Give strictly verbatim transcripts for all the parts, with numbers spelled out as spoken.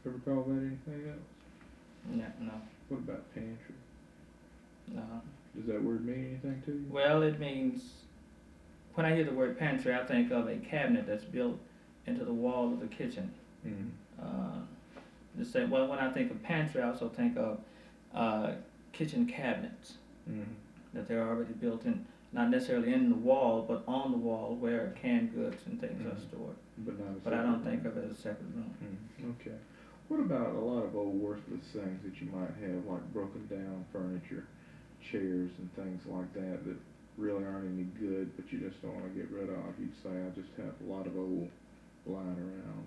Ever call that anything else? No, no, What about pantry? no. Does that word mean anything to you? Well, it means, when I hear the word pantry, I think of a cabinet that's built into the wall of the kitchen. Mm-hmm. Uh, the same, well, when I think of pantry, I also think of uh, kitchen cabinets Mm-hmm. that they're already built in, not necessarily in the wall, but on the wall where canned goods and things are Mhm. stored. But not a But I separate don't think room. of it as a separate room. Mm, okay. What about a lot of old worthless things that you might have, like broken down furniture, chairs and things like that, that really aren't any good, but you just don't want to get rid of? You'd say, I just have a lot of old lying around.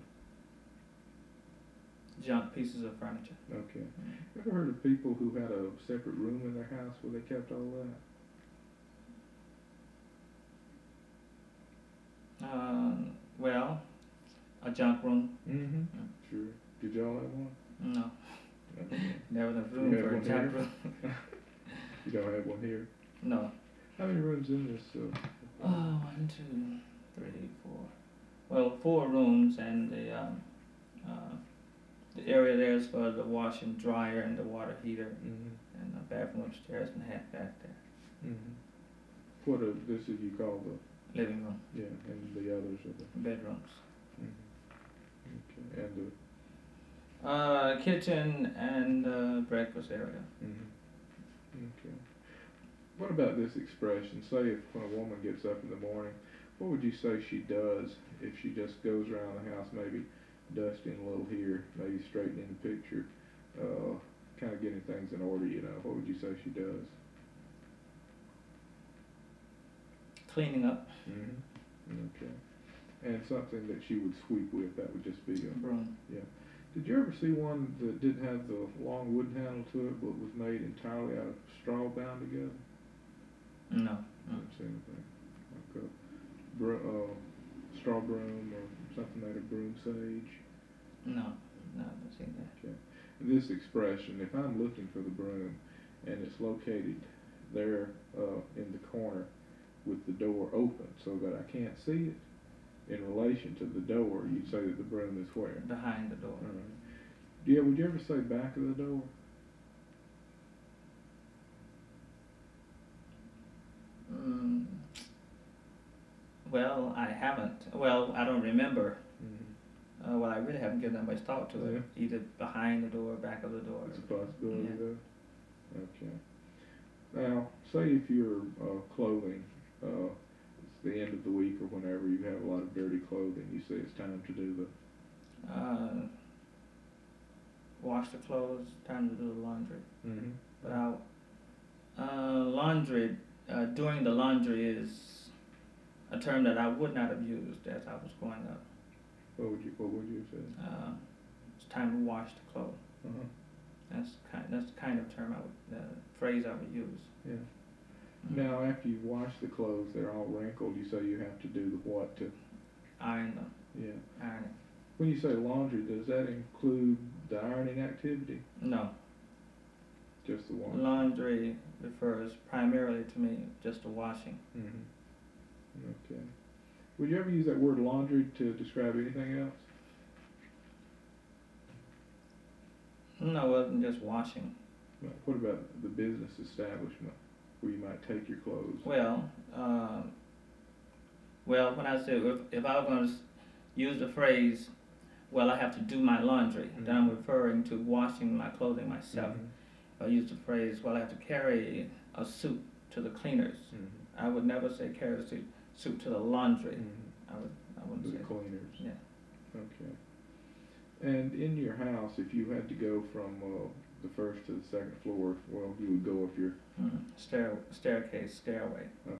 Junk pieces of furniture. Okay. Ever heard of people who had a separate room in their house where they kept all that? Um, well, a junk room? Mm-hmm. Mm. Sure. Did y'all have one? No, Okay. never enough You room have for a one junk here? room. You don't have one here? No. How many rooms in this? Uh, Oh, one, two, three, four. Well, four rooms, and the um, uh, the area there is for the wash and dryer and the water heater, mm-hmm. and the bathroom upstairs and the hat back there. Mm-hmm. What are, this is you call the, Living room, yeah, and the others are the, bedrooms. mm-hmm. Okay, and the, Uh, kitchen and uh, breakfast area. mm-hmm. Okay. What about this expression? Say if when a woman gets up in the morning, what would you say she does if she just goes around the house, maybe dusting a little here, maybe straightening the picture, uh, kind of getting things in order, you know? What would you say she does? Cleaning up. Mm-hmm. Okay. And something that she would sweep with, that would just be a, Broom. yeah. Did you ever see one that didn't have the long wooden handle to it, but was made entirely out of straw bound together? No. I no. haven't seen anything. Like a bro- uh, straw broom or something made of broom sage. No. No, I haven't seen that. Okay. This expression, if I'm looking for the broom and it's located there uh, in the corner with the door open so that I can't see it, in relation to the door, you'd say that the broom is where? Behind the door. All right. Yeah, would you ever say back of the door? Mm, well, I haven't. Well, I don't remember. Mm-hmm. Uh, well, I really haven't given that much thought to it. Yeah. Either behind the door, back of the door. It's a possibility Yeah. though. Okay. Now, say if your uh, clothing, uh, it's the end of the week or whenever you have a lot of dirty clothing, you say it's time to do the. Uh, wash the clothes. Time to do the laundry. Mm-hmm. But I'll, uh, laundry. Uh, doing the laundry is a term that I would not have used as I was growing up. What would you What would you say? Uh, it's time to wash the clothes. Uh-huh. That's kind. That's the kind of term I would, uh, phrase I would use. Yeah. Mm. Now, after you wash the clothes, they're all wrinkled. You say you have to do the what to? Iron them. Yeah. Ironing. When you say laundry, does that include the ironing activity? No. Just the washing. Laundry refers primarily to me just the washing. Mm-hmm. Okay. Would you ever use that word laundry to describe anything else? No, it wasn't just washing. Well, what about the business establishment where you might take your clothes? Well, uh, well, when I said if, if I was going to use the phrase, well, I have to do my laundry, Mm-hmm. then I'm referring to washing my clothing myself. Mm-hmm. If I use the phrase, well, I have to carry a suit to the cleaners, Mm-hmm. I would never say carry a suit, suit to the laundry. Mm-hmm. I would, I wouldn't To say the that. cleaners. Yeah. Okay. And in your house, if you had to go from uh, the first to the second floor, well, you would go if you're Mm. Stair, staircase, stairway. okay.